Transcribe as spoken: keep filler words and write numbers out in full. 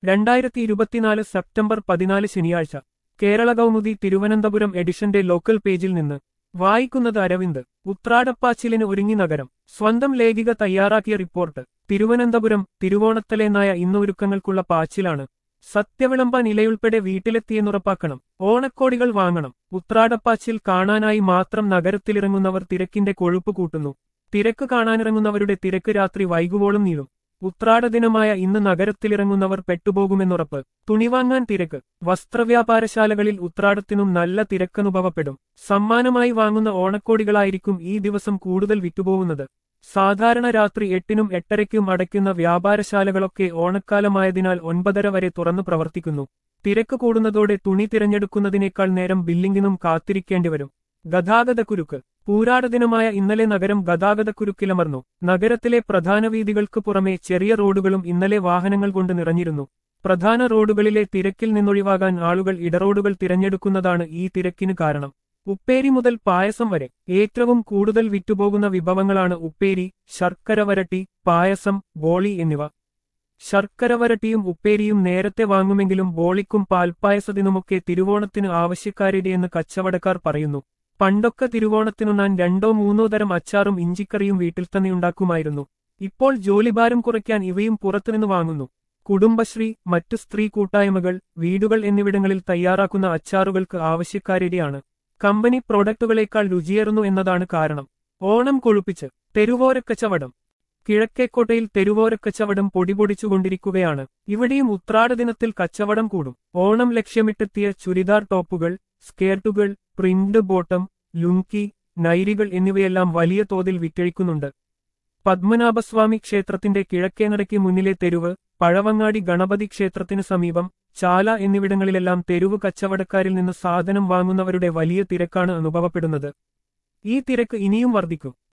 രണ്ടായിരത്തി ഇരുപത്തിനാല് സെപ്റ്റംബർ പതിനാല് ശനിയാഴ്ച കേരള കൗമുദി തിരുവനന്തപുരം എഡിഷന്റെ ലോക്കൽ പേജിൽ നിന്ന് വായിക്കുന്നത് അരവിന്ദ്. ഉത്രാടപ്പാച്ചിലിന് ഒരുങ്ങി നഗരം. സ്വന്തം ലേഖിക തയ്യാറാക്കിയ റിപ്പോർട്ട്. തിരുവനന്തപുരം. തിരുവോണത്തലേന്നായ ഇന്ന് ഒരുക്കങ്ങൾക്കുള്ള പാച്ചിലാണ്. സത്യവിളമ്പാൻ ഇലയുൾപ്പെടെ വീട്ടിലെത്തിയെന്നുറപ്പാക്കണം. ഓണക്കോടികൾ വാങ്ങണം. ഉത്രാടപ്പാച്ചിൽ കാണാനായി മാത്രം നഗരത്തിലിറങ്ങുന്നവർ തിരക്കിന്റെ കൊഴുപ്പ് കൂട്ടുന്നു. തിരക്ക് കാണാനിറങ്ങുന്നവരുടെ തിരക്ക് രാത്രി വൈകുവോളം നീളും. ഉത്രാടദിനമായ ഇന്ന് നഗരത്തിലിറങ്ങുന്നവർ പെട്ടുപോകുമെന്നുറപ്പ്. തുണിവാങ്ങാൻ തിരക്ക്. വസ്ത്രവ്യാപാരശാലകളിൽ ഉത്രാടത്തിനും നല്ല തിരക്കനുഭവപ്പെടും. സമ്മാനമായി വാങ്ങുന്ന ഓണക്കോടികളായിരിക്കും ഈ ദിവസം കൂടുതൽ വിറ്റുപോകുന്നത്. സാധാരണ രാത്രി എട്ടിനും എട്ടരയ്ക്കും അടയ്ക്കുന്ന വ്യാപാരശാലകളൊക്കെ ഓണക്കാലമായതിനാൽ ഒൻപതര വരെ തുറന്നു പ്രവർത്തിക്കുന്നു. തിരക്ക് കൂടുന്നതോടെ തുണി തിരഞ്ഞെടുക്കുന്നതിനേക്കാൾ നേരം ബില്ലിംഗിനും കാത്തിരിക്കേണ്ടിവരും. ഗതാഗതക്കുരുക്ക്. പൂരാടദിനമായ ഇന്നലെ നഗരം ഗതാഗതക്കുരുക്കിലമർന്നു. നഗരത്തിലെ പ്രധാന വീഥികൾക്ക് പുറമെ ചെറിയ റോഡുകളും ഇന്നലെ വാഹനങ്ങൾ കൊണ്ട് നിറഞ്ഞിരുന്നു. പ്രധാന റോഡുകളിലെ തിരക്കിൽ നിന്നൊഴിവാകാൻ ആളുകൾ ഇടറോഡുകൾ തിരഞ്ഞെടുക്കുന്നതാണ് ഈ തിരക്കിന് കാരണം. ഉപ്പേരി മുതൽ പായസം വരെ ഏറ്റവും കൂടുതൽ വിറ്റുപോകുന്ന വിഭവങ്ങളാണ് ഉപ്പേരി, ശർക്കര വരട്ടി, പായസം, ബോളി എന്നിവ. ശർക്കര വരട്ടിയും ഉപ്പേരിയും നേരത്തെ വാങ്ങുമെങ്കിലും ബോളിക്കും പാൽപ്പായസത്തിനുമൊക്കെ തിരുവോണത്തിന് ആവശ്യക്കാരിടെയെന്ന് കച്ചവടക്കാർ പറയുന്നു. പണ്ടൊക്കെ തിരുവോണത്തിനുണ്ണാൻ രണ്ടോ മൂന്നോ തരം അച്ചാറും ഇഞ്ചിക്കറിയും വീട്ടിൽ തന്നെ ഉണ്ടാക്കുമായിരുന്നു. ഇപ്പോൾ ജോലിഭാരം കുറയ്ക്കാൻ ഇവയും പുറത്തുനിന്ന് വാങ്ങുന്നു. കുടുംബശ്രീ, മറ്റു സ്ത്രീ കൂട്ടായ്മകൾ, വീടുകൾ എന്നിവിടങ്ങളിൽ തയ്യാറാക്കുന്ന അച്ചാറുകൾക്ക് ആവശ്യക്കാരിടെയാണ്. കമ്പനി പ്രോഡക്റ്റുകളേക്കാൾ രുചിയേറുന്നു എന്നതാണ് കാരണം. ഓണം കൊഴുപ്പിച്ച്. തെരുവോരക്കച്ചവടം. കിഴക്കേക്കോട്ടയിൽ തെരുവോരക്കച്ചവടം പൊടിപൊടിച്ചുകൊണ്ടിരിക്കുകയാണ്. ഇവിടെയും ഉത്രാടദിനത്തിൽ കച്ചവടം കൂടും. ഓണം ലക്ഷ്യമിട്ടെത്തിയ ചുരിദാർ ടോപ്പുകൾ, സ്കേർട്ടുകൾ, പ്രിന്റ് ബോട്ടം, ലുങ്കി, നൈരികൾ എന്നിവയെല്ലാം വലിയ തോതിൽ വിറ്റഴിക്കുന്നുണ്ട്. പത്മനാഭസ്വാമി ക്ഷേത്രത്തിന്റെ കിഴക്കേനടയ്ക്ക് മുന്നിലെ തെരുവ്, പഴവങ്ങാടി ഗണപതി ക്ഷേത്രത്തിന് സമീപം, ചാല എന്നിവിടങ്ങളിലെല്ലാം തെരുവ് കച്ചവടക്കാരിൽ നിന്ന് സാധനം വാങ്ങുന്നവരുടെ വലിയ തിരക്കാണ് അനുഭവപ്പെടുന്നത്. ഈ തിരക്ക് ഇനിയും വർദ്ധിക്കും.